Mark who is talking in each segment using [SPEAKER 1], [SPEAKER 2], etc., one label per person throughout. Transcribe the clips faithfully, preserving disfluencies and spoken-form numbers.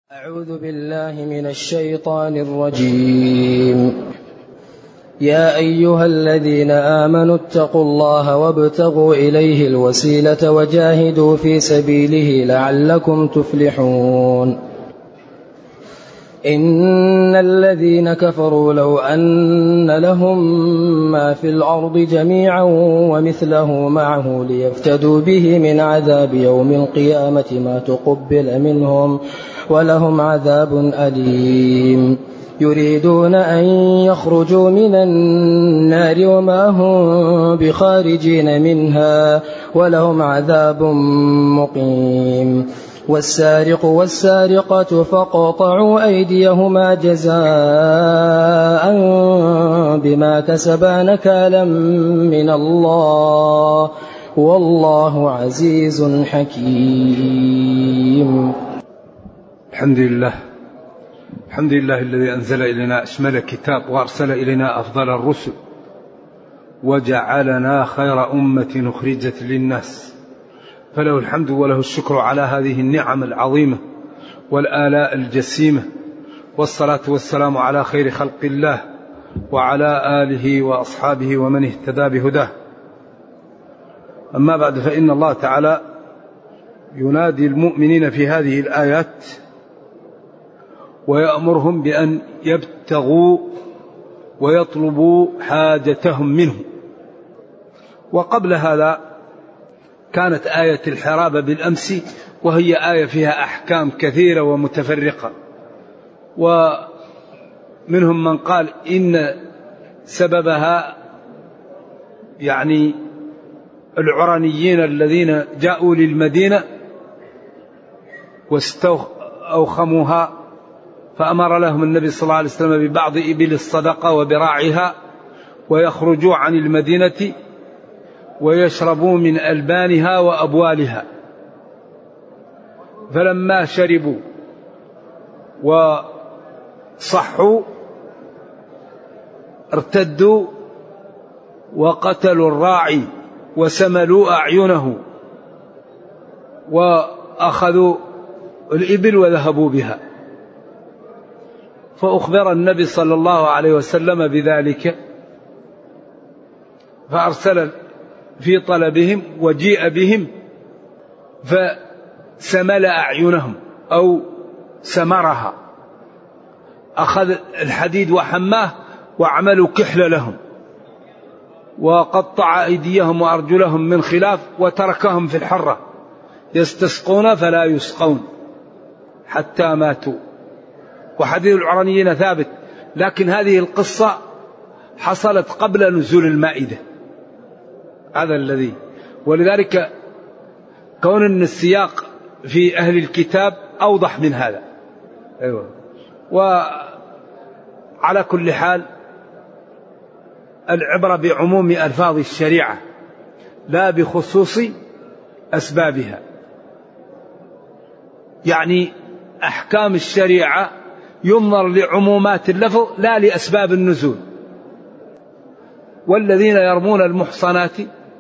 [SPEAKER 1] أعوذ بالله من الشيطان الرجيم. يا أيها الذين آمنوا اتقوا الله وابتغوا إليه الوسيلة وجاهدوا في سبيله لعلكم تفلحون. إن الذين كفروا لو أن لهم ما في الأرض جميعا ومثله معه ليفتدوا به من عذاب يوم القيامة ما تقبل منهم ولهم عذاب أليم. يريدون أن يخرجوا من النار وما هم بخارجين منها ولهم عذاب مقيم. والسارق والسارقة فاقطعوا أيديهما جزاء بما كسبا نكالا من الله والله عزيز حكيم.
[SPEAKER 2] الحمد لله الحمد لله الذي أنزل إلينا أشمل كتاب وأرسل إلينا أفضل الرسل وجعلنا خير أمة أخرجت للناس، فله الحمد وله الشكر على هذه النعم العظيمة والآلاء الجسيمة، والصلاة والسلام على خير خلق الله وعلى آله وأصحابه ومن اهتدى بهداه. أما بعد، فإن الله تعالى ينادي المؤمنين في هذه الآيات ويأمرهم بأن يبتغوا ويطلبوا حاجتهم منه. وقبل هذا كانت آية الحرابة بالأمس، وهي آية فيها أحكام كثيرة ومتفرقة، ومنهم من قال إن سببها يعني العرانيين الذين جاءوا للمدينة واستوخموها، فأمر لهم النبي صلى الله عليه وسلم ببعض إبل الصدقة وبراعها، ويخرجوا عن المدينة ويشربوا من ألبانها وأبوالها. فلما شربوا وصحوا ارتدوا وقتلوا الراعي وسملوا أعينه وأخذوا الإبل وذهبوا بها. فأخبر النبي صلى الله عليه وسلم بذلك، فأرسل في طلبهم وجيء بهم فسمل أعينهم أو سمرها، أخذ الحديد وحماه وعملوا كحل لهم، وقطع أيديهم وأرجلهم من خلاف وتركهم في الحرة يستسقون فلا يسقون حتى ماتوا. وحديث العرانيين ثابت، لكن هذه القصة حصلت قبل نزول المائدة، هذا الذي، ولذلك كون أن السياق في أهل الكتاب أوضح من هذا. أيوة. وعلى كل حال العبرة بعموم ألفاظ الشريعة لا بخصوص أسبابها، يعني أحكام الشريعة ينظر لعمومات اللفظ لا لأسباب النزول. والذين يرمون المحصنات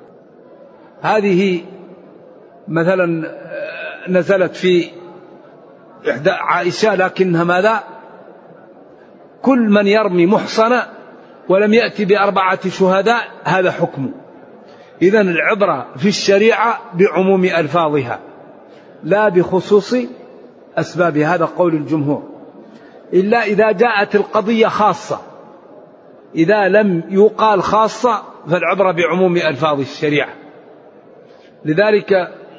[SPEAKER 2] هذه مثلا نزلت في إحدى عائشة، لكنها ماذا؟ كل من يرمي محصنة ولم يأتي بأربعة شهداء هذا حكمه. إذن العبرة في الشريعة بعموم ألفاظها لا بخصوص أسبابها، هذا قول الجمهور، إلا إذا جاءت القضية خاصة. إذا لم يقال خاصة فالعبرة بعموم ألفاظ الشريعة. لذلك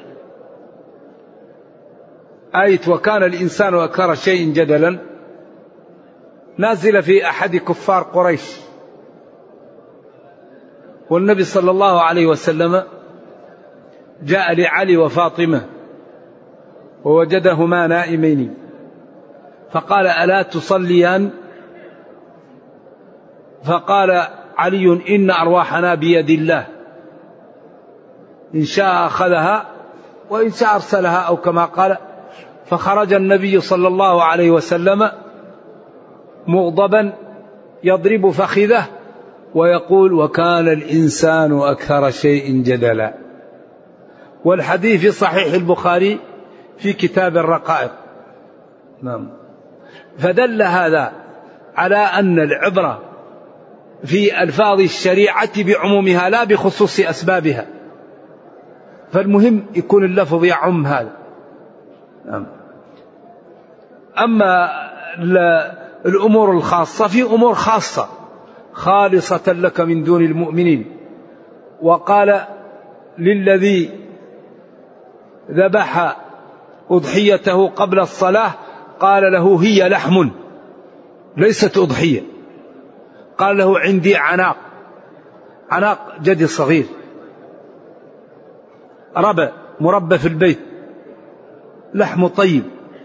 [SPEAKER 2] آية وكان الإنسان أكثر شيء جدلا نازل في أحد كفار قريش، والنبي صلى الله عليه وسلم جاء لعلي وفاطمة ووجدهما نائمين، فقال ألا تصليان؟ فقال علي إن أرواحنا بيد الله، إن شاء أخذها وإن شاء أرسلها، أو كما قال. فخرج النبي صلى الله عليه وسلم مغضبا يضرب فخذه ويقول وكان الإنسان أكثر شيء جدلا. والحديث في صحيح البخاري في كتاب الرقائق. نعم. فدل هذا على أن العبرة في ألفاظ الشريعة بعمومها لا بخصوص أسبابها، فالمهم يكون اللفظ يعم هذا. نعم. أما الأمور الخاصة في أمور خاصة خالصة لك من دون المؤمنين. وقال للذي ذبح أضحيته قبل الصلاة قال له هي لحم ليست أضحية، قال له عندي عناق، عناق جدي صغير ربى مربى في البيت لحم طيب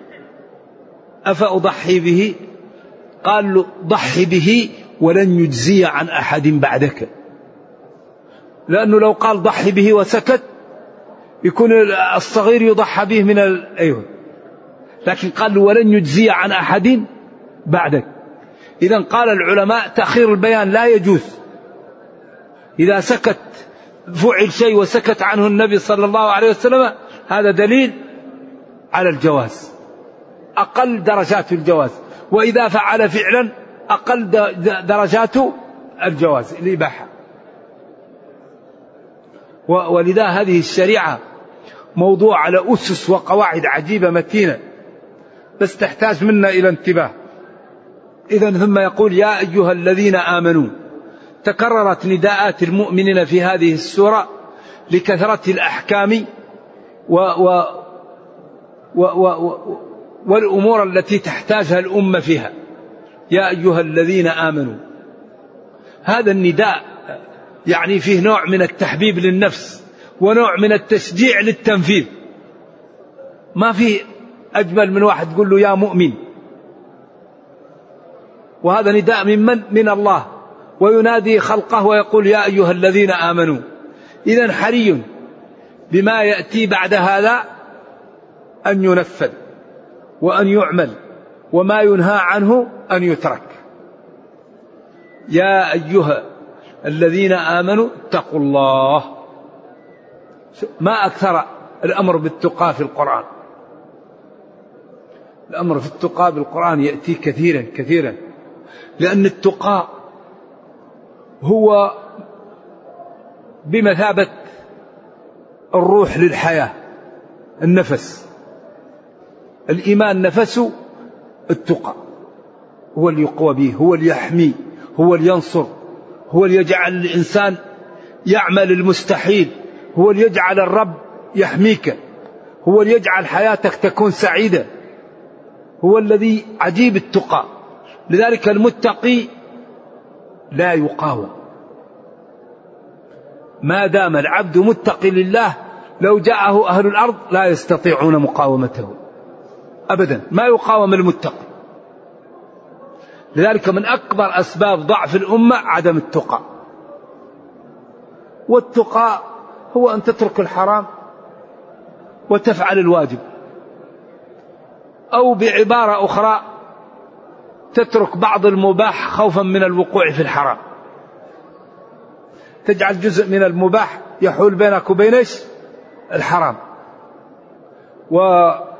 [SPEAKER 2] أفأضحي به؟ قال له ضحي به ولن يجزي عن أحد بعدك، لأنه لو قال ضحي به وسكت يكون الصغير يضحى به من ال... أيوه. لكن قال له ولن يجزي عن أحد بعدك. إذن قال العلماء تأخير البيان لا يجوز. إذا سكت فعل شيء وسكت عنه النبي صلى الله عليه وسلم هذا دليل على الجواز، أقل درجات الجواز. وإذا فعل فعلا أقل درجات الجواز الإباحة. ولذا هذه الشريعة موضوع على أسس وقواعد عجيبة متينة، بس تحتاج منا إلى انتباه. إذن ثم يقول يا أيها الذين آمنوا. تكررت نداءات المؤمنين في هذه السورة لكثرة الأحكام و و و و والأمور التي تحتاجها الأمة فيها. يا أيها الذين آمنوا، هذا النداء يعني فيه نوع من التحبيب للنفس ونوع من التشجيع للتنفيذ. ما فيه أجمل من واحد تقول له يا مؤمن، وهذا نداء من من؟ من الله، وينادي خلقه ويقول يا أيها الذين آمنوا. إذن حري بما يأتي بعد هذا أن ينفذ وأن يعمل، وما ينهى عنه أن يترك. يا أيها الذين آمنوا اتقوا الله. ما أكثر الأمر بالتقى في القرآن. الأمر في التقى بالقرآن يأتي كثيرا كثيرا، لأن التقى هو بمثابة الروح للحياة، النفس. الإيمان نفسه التقى، هو اللي يقوى به، هو اللي يحمي، هو اللي ينصر، هو اللي يجعل الإنسان يعمل المستحيل، هو اللي يجعل الرب يحميك، هو اللي يجعل حياتك تكون سعيدة، هو الذي عجيب التقى. لذلك المتقي لا يقاوم. ما دام العبد متقي لله لو جاءه أهل الأرض لا يستطيعون مقاومته أبدا، ما يقاوم المتقي. لذلك من أكبر أسباب ضعف الأمة عدم التقى. والتقى هو أن تترك الحرام وتفعل الواجب، أو بعبارة أخرى تترك بعض المباح خوفا من الوقوع في الحرام. تجعل جزء من المباح يحول بينك وبين الحرام. والله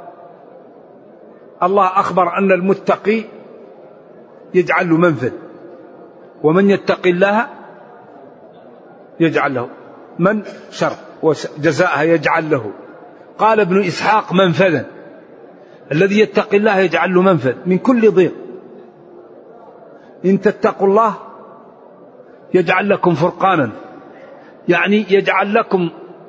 [SPEAKER 2] أخبر أن المتقي يجعل له منفذ، ومن يتقي الله يجعل له من شر وجزاءها يجعل له. قال ابن إسحاق منفذا، الذي يتقي الله يجعل له منفذ من كل ضيق. إن تتقوا الله يجعل لكم فرقانا، يعني يجعل لكم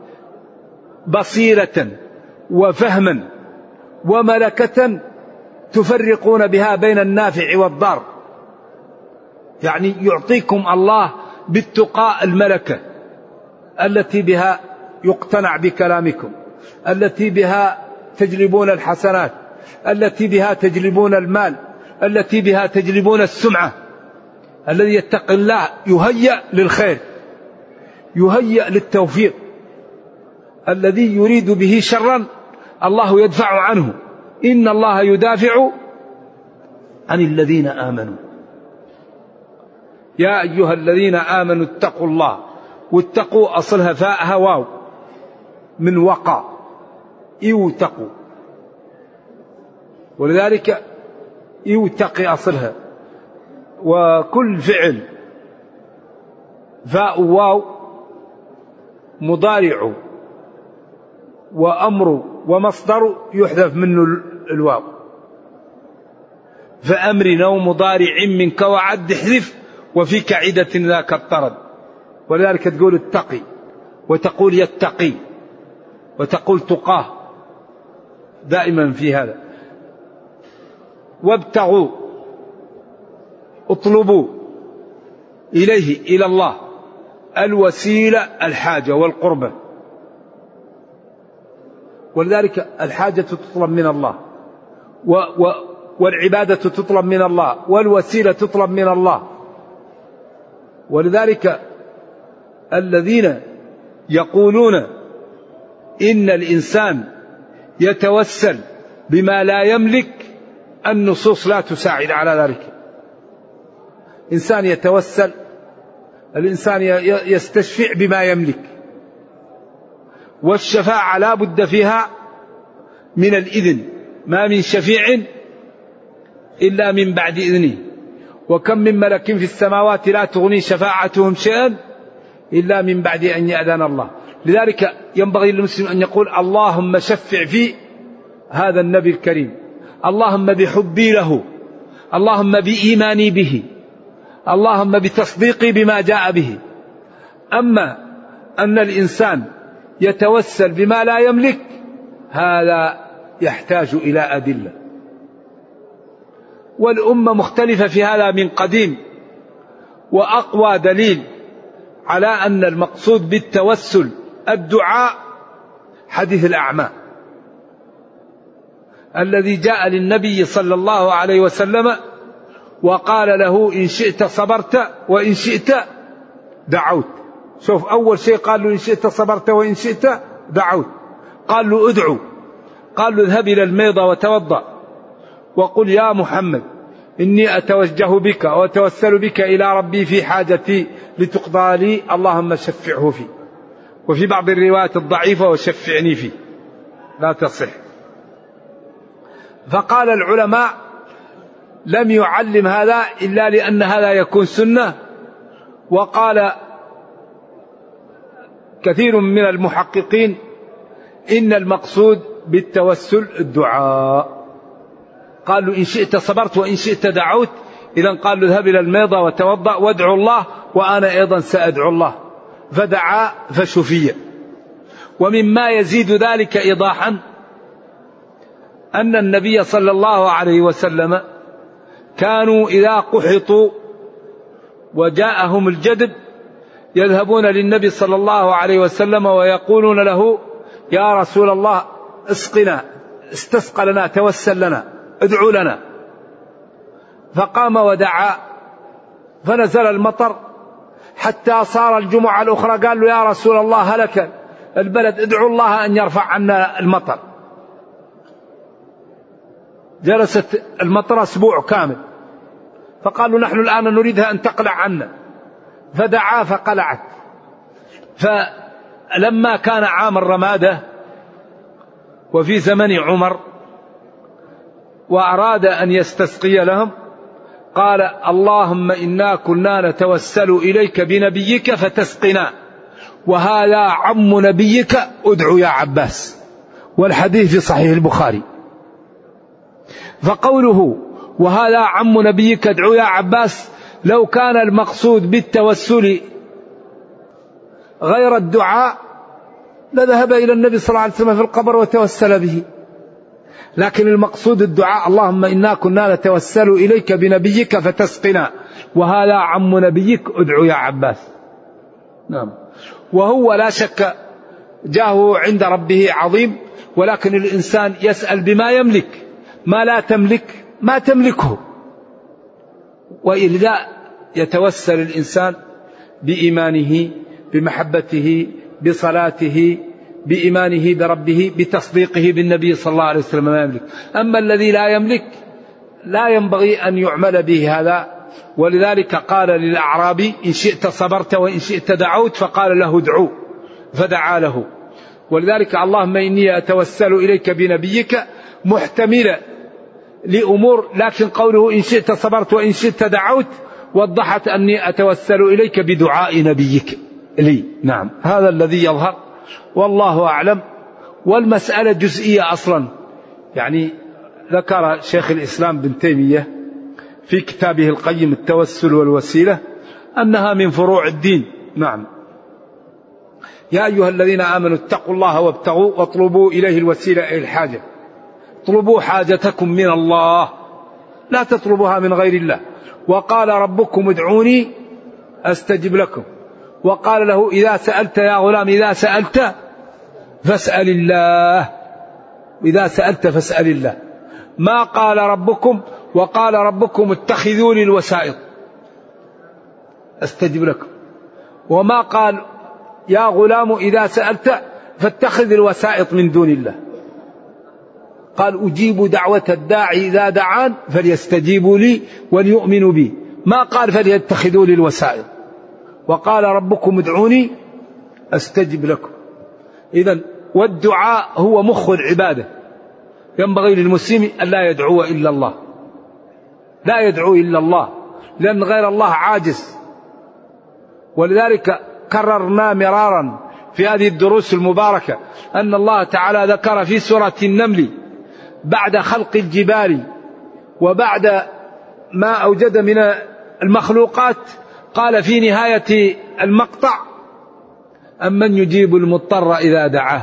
[SPEAKER 2] بصيرة وفهما وملكة تفرقون بها بين النافع والضار. يعني يعطيكم الله بالتقاء الملكة التي بها يقتنع بكلامكم، التي بها تجلبون الحسنات، التي بها تجلبون المال، التي بها تجلبون السمعة. الذي يتقي الله يهيأ للخير، يهيأ للتوفيق. الذي يريد به شرا الله يدفع عنه. إن الله يدافع عن الذين آمنوا. يا أيها الذين آمنوا اتقوا الله. واتقوا أصلها فاءها واو من وقع، إيوتقوا. ولذلك يتقي أصلها. وكل فعل فاء واو مضارع وأمر ومصدر يحذف منه الواو. فأمر أو مضارع منك وعد احذف وفي كعدة ذاك الطرد. ولذلك تقول اتقي وتقول يتقي وتقول تقاه دائما في هذا. وابتغوا اطلبوا إليه إلى الله الوسيلة الحاجة والقربة. ولذلك الحاجة تطلب من الله و و والعبادة تطلب من الله والوسيلة تطلب من الله. ولذلك الذين يقولون إن الإنسان يتوسل بما لا يملك النصوص لا تساعد على ذلك. إنسان يتوسل، الإنسان يستشفع بما يملك، والشفاعة لا بد فيها من الإذن، ما من شفيع إلا من بعد إذنه، وكم من ملك في السماوات لا تغني شفاعتهم شيئا إلا من بعد أن يأذن الله. لذلك ينبغي للمسلم أن يقول اللهم شفع في هذا النبي الكريم، اللهم بحبي له، اللهم بإيماني به، اللهم بتصديقي بما جاء به. أما أن الإنسان يتوسل بما لا يملك هذا يحتاج إلى أدلة، والأمة مختلفة في هذا من قديم. وأقوى دليل على أن المقصود بالتوسل الدعاء حديث الأعمى الذي جاء للنبي صلى الله عليه وسلم وقال له إن شئت صبرت وإن شئت دعوت. شوف أول شيء قال له إن شئت صبرت وإن شئت دعوت. قال له ادعو، قال له اذهب إلى الميضة وتوضأ وقل يا محمد إني أتوجه بك وأتوسل بك إلى ربي في حاجتي لتقضى لي، اللهم شفعه فيه. وفي بعض الروايات الضعيفة وشفعني فيه لا تصح. فقال العلماء لم يعلم هذا إلا لأن هذا يكون سنة. وقال كثير من المحققين إن المقصود بالتوسل الدعاء. قالوا إن شئت صبرت وإن شئت دعوت، إذا قال له اذهب إلى الميضة وتوضأ وادعو الله وأنا أيضا سأدعو الله، فدعا فشفي. ومما يزيد ذلك إيضاحا أن النبي صلى الله عليه وسلم كانوا إذا قحطوا وجاءهم الجدب يذهبون للنبي صلى الله عليه وسلم ويقولون له يا رسول الله اسقنا، استسقى لنا، توسل لنا، ادعو لنا. فقام ودعا فنزل المطر حتى صار الجمعة الأخرى قال له يا رسول الله هلك البلد، ادعو الله أن يرفع عنا المطر. جلست المطر أسبوع كامل، فقالوا نحن الآن نريدها أن تقلع عنا، فدعا فقلعت. فلما كان عام الرمادة وفي زمن عمر وأراد أن يستسقي لهم قال اللهم إنا كنا نتوسل إليك بنبيك فتسقنا، وهذا عم نبيك ادعو يا عباس. والحديث في صحيح البخاري. فقوله وهذا عم نبيك ادعو يا عباس لو كان المقصود بالتوسل غير الدعاء لذهب إلى النبي صلى الله عليه وسلم في القبر وتوسل به، لكن المقصود الدعاء اللهم إنا كنا نتوسل إليك بنبيك فتسقنا، وهذا عم نبيك ادعو يا عباس. نعم. وهو لا شك جاهه عند ربه عظيم، ولكن الإنسان يسأل بما يملك، ما لا تملك ما تملكه. وإذا يتوسل الإنسان بإيمانه بمحبته بصلاته بإيمانه بربه بتصديقه بالنبي صلى الله عليه وسلم ما يملك. أما الذي لا يملك لا ينبغي أن يعمل به هذا. ولذلك قال للأعرابي إن شئت صبرت وإن شئت دعوت، فقال له ادعو فدعا له. ولذلك اللهم إني أتوسل إليك بنبيك محتملا لأمور، لكن قوله إن شئت صبرت وإن شئت دعوت وضحت أني أتوسل إليك بدعاء نبيك لي. نعم، هذا الذي يظهر والله أعلم. والمسألة جزئية أصلا، يعني ذكر شيخ الإسلام بن تيمية في كتابه القيم التوسل والوسيلة أنها من فروع الدين. نعم. يا أيها الذين آمنوا اتقوا الله وابتغوا واطلبوا إليه الوسيلة أي الحاجة. اطلبوا حاجتكم من الله، لا تطلبوها من غير الله. وقال ربكم ادعوني أستجب لكم. وقال له إذا سألت يا غلام إذا سألت فاسأل الله، إذا سألت فاسأل الله. ما قال ربكم وقال ربكم اتخذوا لي الوسائط أستجب لكم. وما قال يا غلام إذا سألت فاتخذ الوسائط من دون الله. قال أجيب دعوة الداعي إذا دعان فليستجيبوا لي وليؤمنوا بي. ما قال فليتخذوا لي الوسائط. وقال ربكم ادعوني أستجب لكم. إذن والدعاء هو مخ العبادة. ينبغي للمسلم أن لا يدعو إلا الله، لا يدعو إلا الله، لأن غير الله عاجز. ولذلك كررنا مرارا في هذه الدروس المباركة أن الله تعالى ذكر في سورة النمل بعد خلق الجبال وبعد ما أوجد من المخلوقات قال في نهاية المقطع أمن يجيب المضطر إذا دعاه،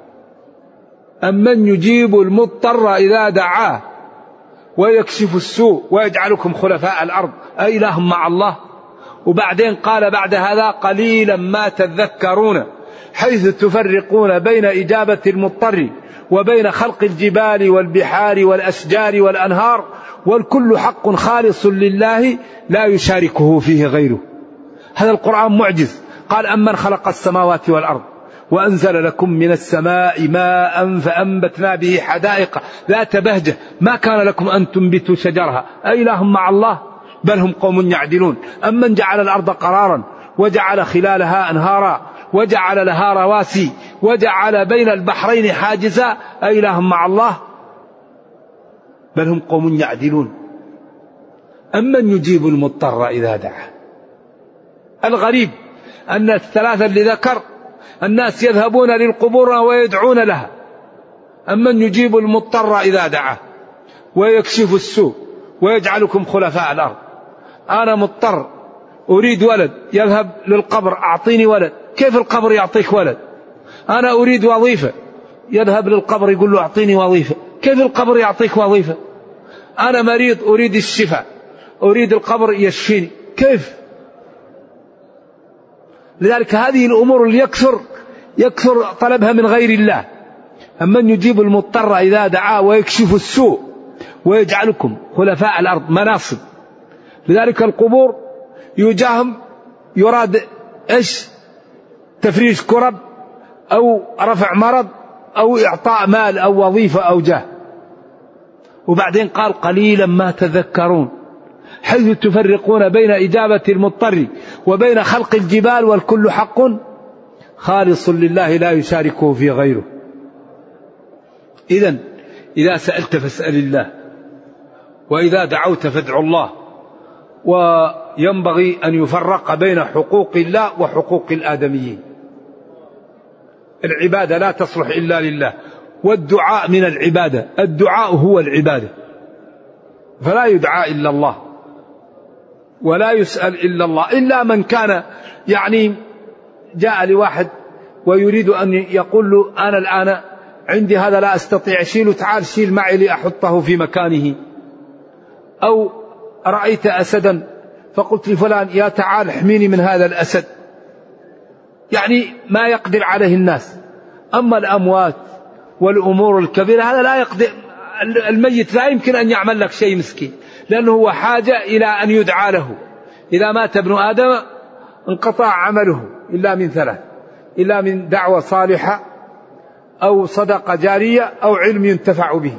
[SPEAKER 2] أمن يجيب المضطر إذا دعاه ويكشف السوء ويجعلكم خلفاء الأرض أإله مع الله. وبعدين قال بعد هذا قليلا ما تذكرون حيث تفرقون بين إجابة المضطر وبين خلق الجبال والبحار والأشجار والأنهار والكل حق خالص لله لا يشاركه فيه غيره. هذا القرآن معجز. قال أمن خلق السماوات والأرض وأنزل لكم من السماء ماء فأنبتنا به حدائق ذات بهجة ما كان لكم أن تنبتوا شجرها أإله مع الله بل هم قوم يعدلون. أمن جعل الأرض قرارا وجعل خلالها أنهارا وجعل لها رواسي وجعل بين البحرين حاجزا أإله مع الله بل هم قوم يعدلون. أمن يجيب المضطر إذا دعاه. الغريب أن الثلاثة اللي ذكر الناس يذهبون للقبور ويدعون لها. أمن يجيب المضطر إذا دعاه ويكشف السوء ويجعلكم خلفاء الأرض. أنا مضطر أريد ولد، يذهب للقبر أعطيني ولد. كيف القبر يعطيك ولد؟ أنا أريد وظيفة، يذهب للقبر يقول له أعطيني وظيفة. كيف القبر يعطيك وظيفة؟ أنا مريض أريد الشفاء، أريد القبر يشفيني. كيف؟ لذلك هذه الأمور اللي يكثر يكثر طلبها من غير الله. أمن يجيب المضطر إذا دعاه ويكشف السوء ويجعلكم خلفاء الأرض مناصب. لذلك القبور يجاهم يراد إيش؟ تفريج كرب أو رفع مرض أو إعطاء مال أو وظيفة أو جاه. وبعدين قال قليلا ما تذكرون حيث تفرقون بين إجابة المضطر وبين خلق الجبال والكل حق خالص لله لا يشاركه في غيره. إذن إذا سألت فاسأل الله وإذا دعوت فادعوا الله. وينبغي أن يفرق بين حقوق الله وحقوق الآدميين. العبادة لا تصلح إلا لله والدعاء من العبادة. الدعاء هو العبادة، فلا يدعى إلا الله ولا يسأل إلا الله. إلا من كان يعني جاء لواحد ويريد أن يقول له أنا الآن عندي هذا لا أستطيع شيله، تعال شيل معي لأحطه في مكانه. أو رأيت أسدا فقلت لفلان يا تعال احميني من هذا الأسد، يعني ما يقدر عليه الناس. أما الأموات والأمور الكبيرة هذا لا يقدر، الميت لا يمكن أن يعمل لك شيء مسكين، لأنه هو حاجة إلى أن يدعى له. إذا مات ابن آدم انقطع عمله إلا من ثلاث، إلا من دعوة صالحة أو صدقة جارية أو علم ينتفع به،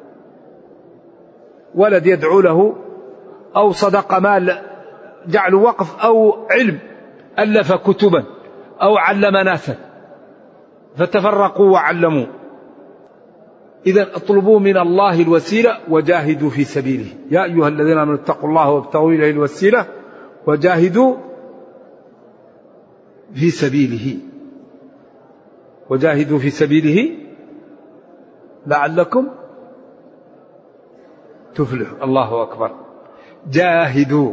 [SPEAKER 2] ولد يدعو له أو صدقة مال جعل وقف أو علم ألف كتبا أو علم ناسا فتفرقوا وعلموا. إذا اطلبوا من الله الوسيلة وجاهدوا في سبيله. يا أيها الذين آمنوا اتقوا الله وابتغوا إليه الوسيلة وجاهدوا في سبيله وجاهدوا في سبيله لعلكم تفلحوا. الله أكبر. جاهدوا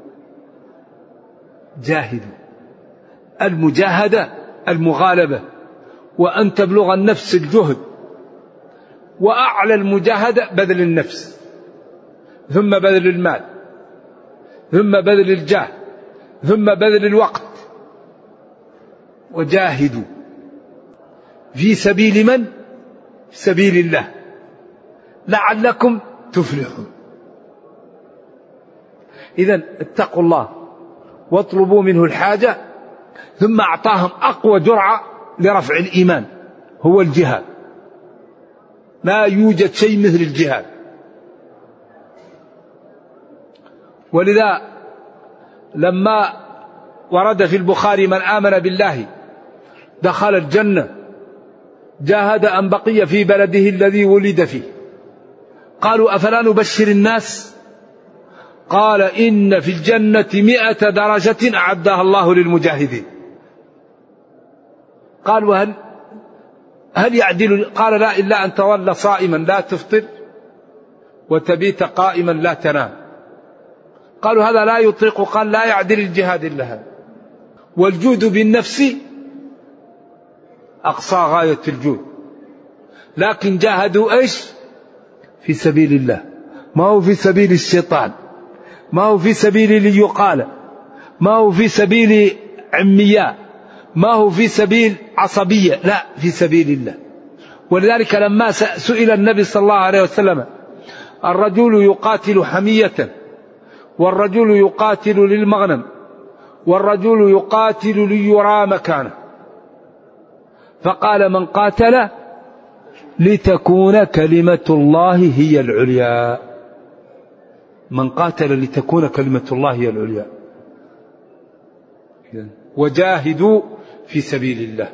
[SPEAKER 2] جاهدوا المجاهدة المغالبة، وأن تبلغ النفس الجهد، وأعلى المجاهدة بذل النفس، ثم بذل المال، ثم بذل الجاه، ثم بذل الوقت. وجاهدوا في سبيل من؟ في سبيل الله لعلكم تفلحون. إذن اتقوا الله واطلبوا منه الحاجة، ثم أعطاهم أقوى جرعة لرفع الإيمان هو الجهاد. لا يوجد شيء مثل الجهاد. ولذا لما ورد في البخاري من آمن بالله دخل الجنة جاهد أن بقي في بلده الذي ولد فيه، قالوا أفلا نبشر الناس؟ قال إن في الجنة مئة درجة أعدها الله للمجاهدين. قال وهل هل يعدل؟ قال لا، إلا أن تولى صائما لا تفطر وتبيت قائما لا تنام. قالوا هذا لا يطيق. قال لا يعدل الجهاد إلا هذا. والجود بالنفس أقصى غاية الجود، لكن جاهدوا إيش؟ في سبيل الله، ما هو في سبيل الشيطان، ما هو في سبيل ليقال، ما هو في سبيل عمياء، ما هو في سبيل عصبية، لا، في سبيل الله. ولذلك لما سئل النبي صلى الله عليه وسلم الرجل يقاتل حمية، والرجل يقاتل للمغنم، والرجل يقاتل ليرى مكانه، فقال من قاتل لتكون كلمة الله هي العليا. من قاتل لتكون كلمة الله هي العليا. وجاهدوا في سبيل الله.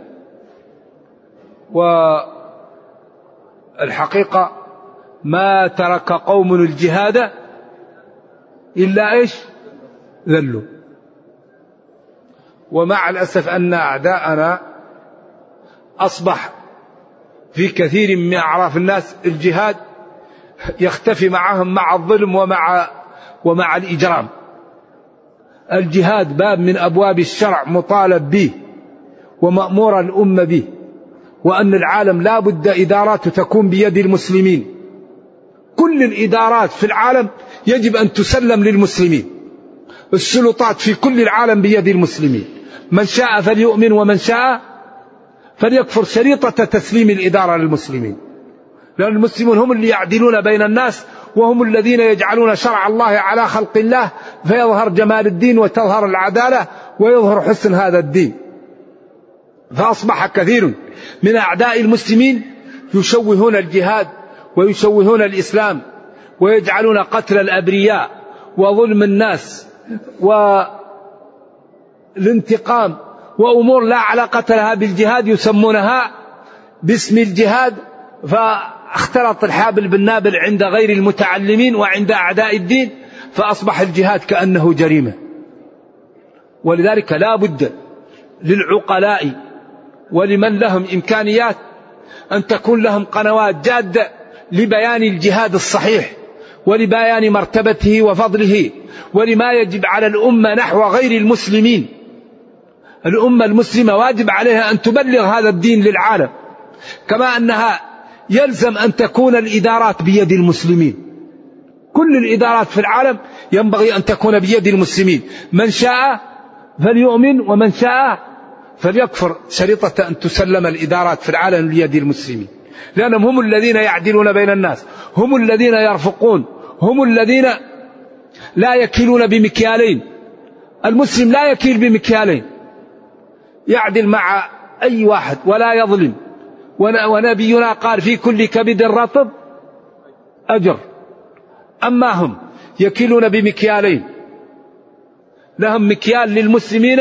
[SPEAKER 2] والحقيقة ما ترك قوم الجهاد إلا إيش؟ ذلوا. ومع الأسف أن أعداءنا أصبح في كثير من أعراف الناس الجهاد يختفي معهم مع الظلم ومع ومع الإجرام. الجهاد باب من أبواب الشرع مطالب به ومأمور الأمة به، وأن العالم لا بد إدارات تكون بيد المسلمين. كل الإدارات في العالم يجب أن تسلم للمسلمين. السلطات في كل العالم بيد المسلمين، من شاء فليؤمن ومن شاء فليكفر. شريطة تسليم الإدارة للمسلمين، لأن المسلمون هم اللي يعدلون بين الناس، وهم الذين يجعلون شرع الله على خلق الله، فيظهر جمال الدين وتظهر العدالة ويظهر حسن هذا الدين. فأصبح كثير من أعداء المسلمين يشوهون الجهاد ويشوهون الإسلام، ويجعلون قتل الأبرياء وظلم الناس والانتقام وأمور لا علاقة لها بالجهاد يسمونها باسم الجهاد، فاختلط الحابل بالنابل عند غير المتعلمين وعند أعداء الدين، فأصبح الجهاد كأنه جريمة. ولذلك لا بد للعقلاء ولمن لهم إمكانيات أن تكون لهم قنوات جادة لبيان الجهاد الصحيح، ولبيان مرتبته وفضله، ولما يجب على الأمة نحو غير المسلمين. الأمة المسلمة واجب عليها أن تبلغ هذا الدين للعالم، كما أنها يلزم أن تكون الإدارات بيد المسلمين. كل الإدارات في العالم ينبغي أن تكون بيد المسلمين، من شاء فليؤمن ومن شاء فليكفر. شريطة أن تسلم الإدارات في العالم بيد المسلمين، لأنهم هم الذين يعدلون بين الناس، هم الذين يرفقون، هم الذين لا يكيلون بمكيالين. المسلم لا يكيل بمكيالين، يعدل مع أي واحد ولا يظلم. ونبينا قال في كل كبد رطب أجر. أما هم يكيلون بمكيالين، لهم مكيال للمسلمين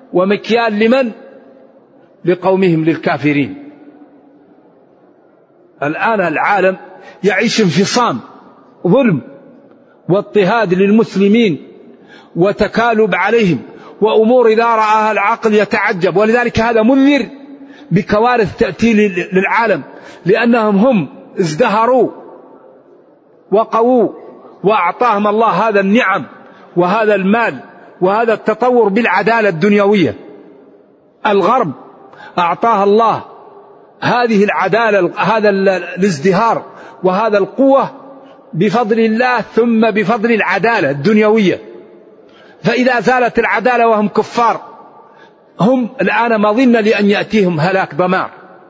[SPEAKER 2] ومكيال لمن؟ لقومهم للكافرين. الآن العالم يعيش انفصام، ظلم واضطهاد للمسلمين وتكالب عليهم وأمور إذا رآها العقل يتعجب. ولذلك هذا منذر بكوارث تأتي للعالم، لأنهم هم ازدهروا وقووا وأعطاهم الله هذا النعم وهذا المال وهذا التطور بالعدالة الدنيوية. الغرب أعطاها الله هذه العدالة، هذا الازدهار وهذا القوة بفضل الله ثم بفضل العدالة الدنيوية. فإذا زالت العدالة وهم كفار، هم الآن مظن لأن يأتيهم هلاك دمار،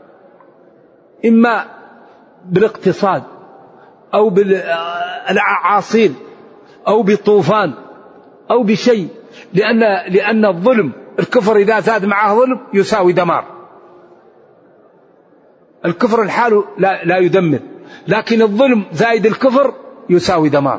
[SPEAKER 2] إما بالاقتصاد أو بالأعاصير أو بالطوفان أو بشيء، لأن لأن الظلم، الكفر إذا زاد معه ظلم يساوي دمار. الكفر الحال لا, لا يدمر، لكن الظلم زائد الكفر يساوي دمار.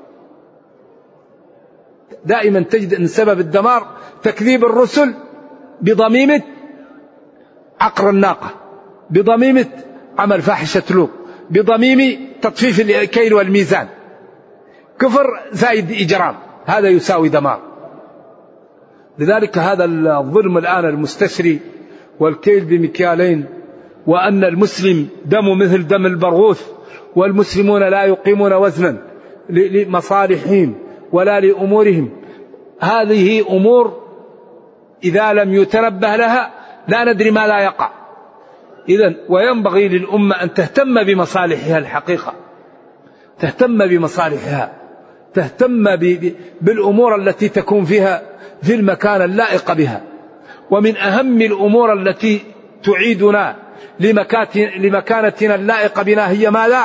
[SPEAKER 2] دائما تجد أن سبب الدمار تكذيب الرسل بضميمة عقر الناقة، بضميمة عمل فاحشة لوط، بضميم تطفيف الكيل والميزان. كفر زائد إجرام، هذا يساوي دمار. لذلك هذا الظلم الآن المستشري والكيل بمكيالين، وأن المسلم دم مثل دم البرغوث، والمسلمون لا يقيمون وزنا لمصالحهم ولا لأمورهم. هذه أمور إذا لم يتنبه لها لا ندري ما لا يقع. إذن وينبغي للأمة أن تهتم بمصالحها الحقيقة، تهتم بمصالحها، تهتم بالأمور التي تكون فيها في المكان اللائق بها. ومن أهم الأمور التي تعيدنا لمكانتنا اللائقة بنا هي ماذا؟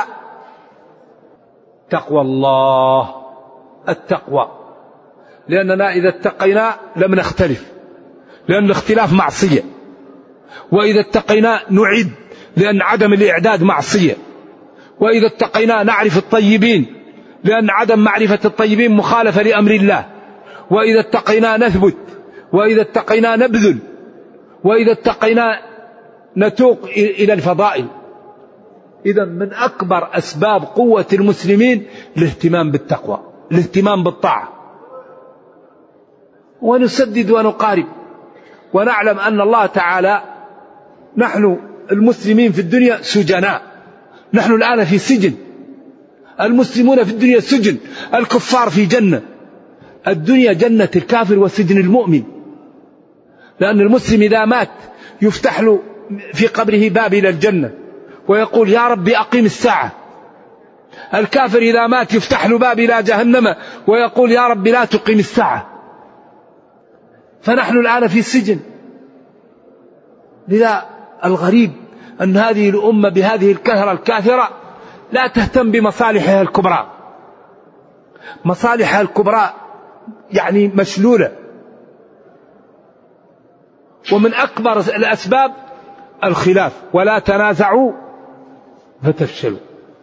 [SPEAKER 2] تقوى الله، التقوى. لأننا إذا اتقينا لم نختلف، لأن الاختلاف معصية، وإذا اتقينا نعد، لأن عدم الإعداد معصية، وإذا اتقينا نعرف الطيبين، لأن عدم معرفة الطيبين مخالفة لأمر الله، وإذا اتقينا نثبت، وإذا اتقينا نبذل، وإذا اتقينا نتوق إلى الفضائل. إذا من أكبر أسباب قوة المسلمين الاهتمام بالتقوى، الاهتمام بالطاعة. ونسدد ونقارب، ونعلم أن الله تعالى، نحن المسلمين في الدنيا سجناء، نحن الآن في سجن، المسلمون في الدنيا سجن، الكفار في جنة. الدنيا جنة الكافر وسجن المؤمن، لأن المسلم إذا مات يفتح له في قبره باب إلى الجنة ويقول يا رب أقيم الساعة. الكافر إذا مات يفتح له باب إلى جهنم ويقول يا رب لا تقيم الساعة. فنحن الآن في السجن. لذا الغريب أن هذه الأمة بهذه الكثرة الكاثرة لا تهتم بمصالحها الكبرى. مصالحها الكبرى يعني مشلولة. ومن أكبر الأسباب الخلاف، ولا تنازعوا فتفشلوا.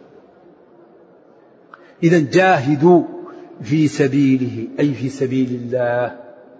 [SPEAKER 2] إذن جاهدوا في سبيله، أي في سبيل الله،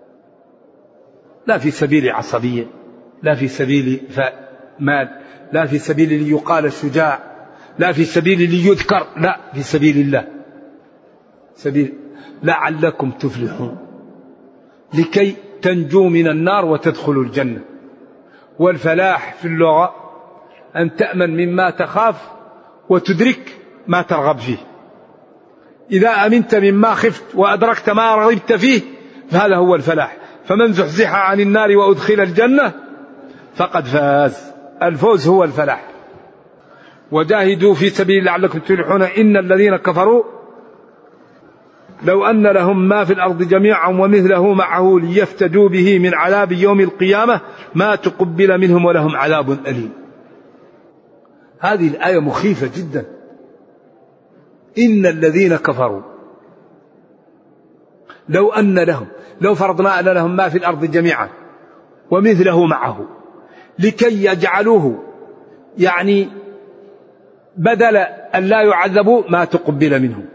[SPEAKER 2] لا في سبيل عصبية، لا في سبيل مال، لا في سبيل ليقال الشجاع، لا في سبيل ليذكر، لا في سبيل الله، سبيل لعلكم تفلحون، لكي تنجوا من النار وتدخلوا الجنة. والفلاح في اللغة أن تأمن مما تخاف وتدرك ما ترغب فيه. إذا أمنت مما خفت وأدركت ما رغبت فيه فهذا هو الفلاح. فمن زحزح عن النار وأدخل الجنة فقد فاز. الفوز هو الفلاح. وجاهدوا في سبيل لعلكم تفلحون. إن الذين كفروا لو أن لهم ما في الأرض جميعا ومثله معه ليفتدوا به من عذاب يوم القيامة ما تقبل منهم ولهم عذاب أليم. هذه الآية مخيفة جدا. إن الذين كفروا لو أن لهم، لو فرضنا أن لهم ما في الأرض جميعا ومثله معه لكي يجعلوه يعني بدل أن لا يعذبوا ما تقبل منهم.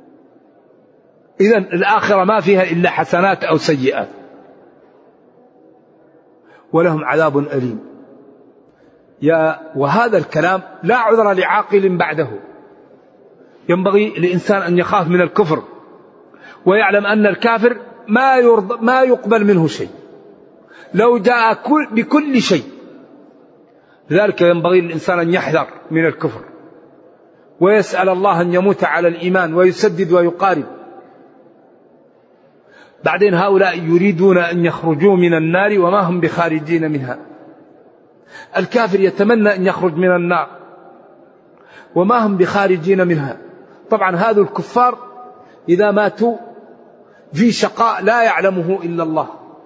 [SPEAKER 2] إذن الآخرة ما فيها إلا حسنات أو سيئات. ولهم عذاب أليم. يا وهذا الكلام لا عذر لعاقل بعده. ينبغي للإنسان أن يخاف من الكفر ويعلم أن الكافر ما يرضى ما يقبل منه شيء لو جاء كل بكل شيء. لذلك ينبغي للإنسان أن يحذر من الكفر ويسأل الله أن يموت على الإيمان ويسدد ويقارب. بعدين هؤلاء يريدون أن يخرجوا من النار وما هم بخارجين منها. الكافر يتمنى أن يخرج من النار وما هم بخارجين منها. طبعا هذا الكفار إذا ماتوا في شقاء لا يعلمه إلا الله.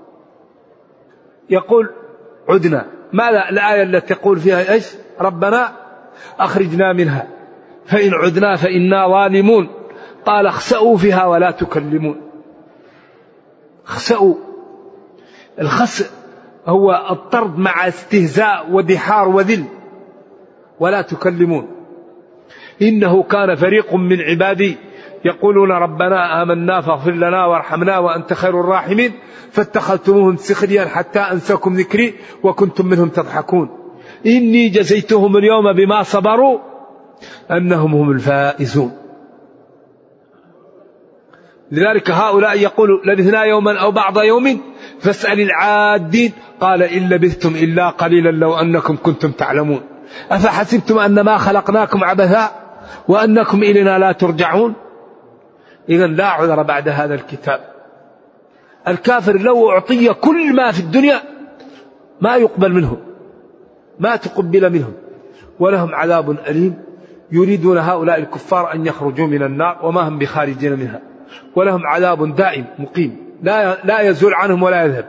[SPEAKER 2] يقول عدنا، ماذا الآية التي تقول فيها إيش؟ ربنا أخرجنا منها فإن عدنا فإنا ظالمون. قال اخسأوا فيها ولا تكلمون. اخسأوا، الخسء هو الطرد مع استهزاء ودحار وذل. ولا تكلمون إنه كان فريق من عبادي يقولون ربنا آمنا فاغفر لنا وارحمنا وأنت خير الراحمين فاتخذتموهم سخريا حتى أنساكم ذكري وكنتم منهم تضحكون إني جزيتهم اليوم بما صبروا أنهم هم الفائزون. لذلك هؤلاء يقولوا لبثنا يوما أو بعض يوم فاسأل العادين قال إن لبثتم إلا قليلا لو أنكم كنتم تعلمون أفحسبتم أنما خلقناكم عبثا وأنكم إلينا لا ترجعون. إذن لا عذر بعد هذا الكتاب. الكافر لو أعطي كل ما في الدنيا ما يقبل منهم، ما تقبل منهم، ولهم عذاب أليم. يريدون هؤلاء الكفار أن يخرجوا من النار وما هم بخارجين منها، ولهم عذاب دائم مقيم لا لا يزول عنهم ولا يذهب.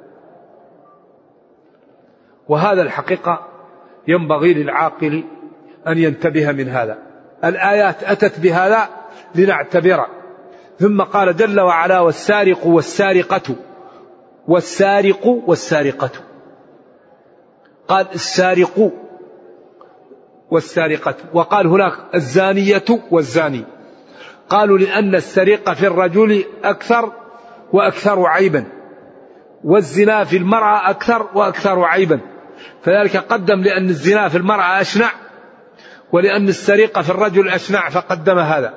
[SPEAKER 2] وهذا الحقيقة ينبغي للعاقل أن ينتبه من هذا. الآيات أتت بهذا لنعتبر. ثم قال جل وعلا والسارق والسارقة، والسارق والسارقة، قال السارق والسارقة، وقال هناك الزانية والزاني. قالوا لأن السرقة في الرجل أكثر وأكثر عيبا، والزنا في المرأة أكثر وأكثر عيبا، فذلك قدم لأن الزنا في المرأة أشنع ولأن السرقة في الرجل أشنع فقدم هذا.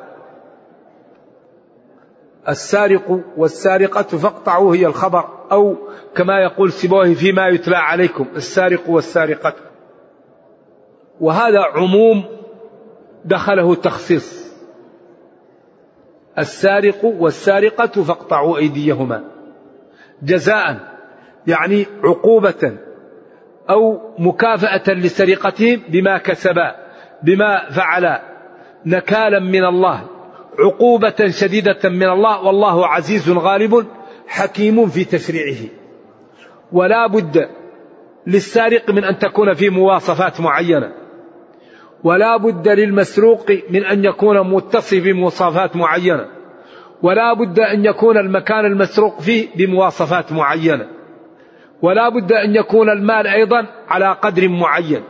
[SPEAKER 2] السارق والسارقة فاقطعوا هي الخبر، أو كما يقول سيبويه فيما يتلى عليكم السارق والسارقة. وهذا عموم دخله تخصيص، السارق والسارقة فاقطعوا أيديهما جزاء يعني عقوبة أو مكافأة لسرقتهم بما كسبا بما فعلا نكالا من الله عقوبة شديدة من الله والله عزيز غالب حكيم في تشريعه. ولا بد للسارق من أن تكون في مواصفات معينة، ولا بد للمسروق من أن يكون متصف بمواصفات معينة، ولا بد أن يكون المكان المسروق فيه بمواصفات معينة، ولا بد أن يكون المال أيضا على قدر معين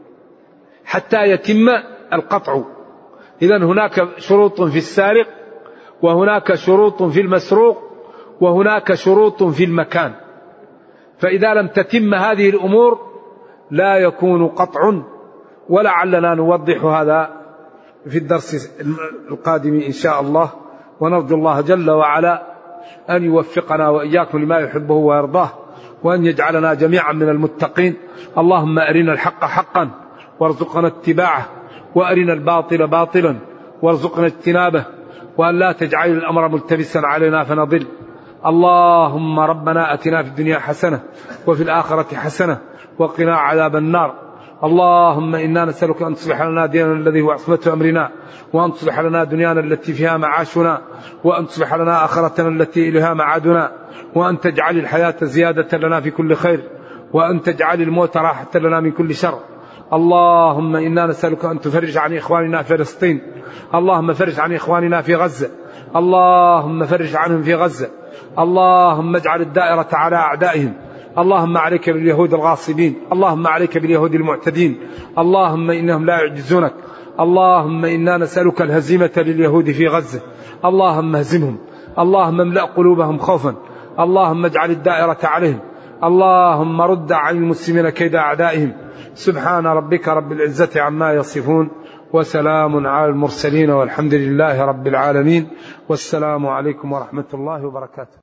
[SPEAKER 2] حتى يتم القطع. إذن هناك شروط في السارق، وهناك شروط في المسروق، وهناك شروط في المكان. فإذا لم تتم هذه الأمور لا يكون قطع، ولعلنا نوضح هذا في الدرس القادم إن شاء الله. ونرجو الله جل وعلا أن يوفقنا وإياكم لما يحبه ويرضاه، وأن يجعلنا جميعا من المتقين. اللهم أرنا الحق حقا وارزقنا اتباعه، وأرنا الباطل باطلا وارزقنا اجتنابه، وأن لا تجعل الأمر ملتبسا علينا فنضل. اللهم ربنا أتنا في الدنيا حسنة وفي الآخرة حسنة وقنا عذاب النار. اللهم إنا نسألك أن تصلح لنا ديننا الذي هو عصمة أمرنا، وأن تصلح لنا دنيانا التي فيها معاشنا، وأن تصلح لنا آخرتنا التي إليها معادنا، وأن تجعل الحياة زيادة لنا في كل خير، وأن تجعل الموت راحة لنا من كل شر. اللهم إنا نسألك أن تفرج عن إخواننا في فلسطين، اللهم فرج عن إخواننا في غزة، اللهم فرج عنهم في غزة، اللهم اجعل الدائرة على أعدائهم، اللهم عليك باليهود الغاصبين، اللهم عليك باليهود المعتدين، اللهم إنهم لا يعجزونك. اللهم إنا نسألك الهزيمة لليهود في غزة، اللهم اهزمهم، اللهم املأ قلوبهم خوفا، اللهم اجعل الدائرة عليهم، اللهم رد عن المسلمين كيد أعدائهم، سبحان ربك رب العزة عما يصفون وسلام على المرسلين والحمد لله رب العالمين، والسلام عليكم ورحمة الله وبركاته.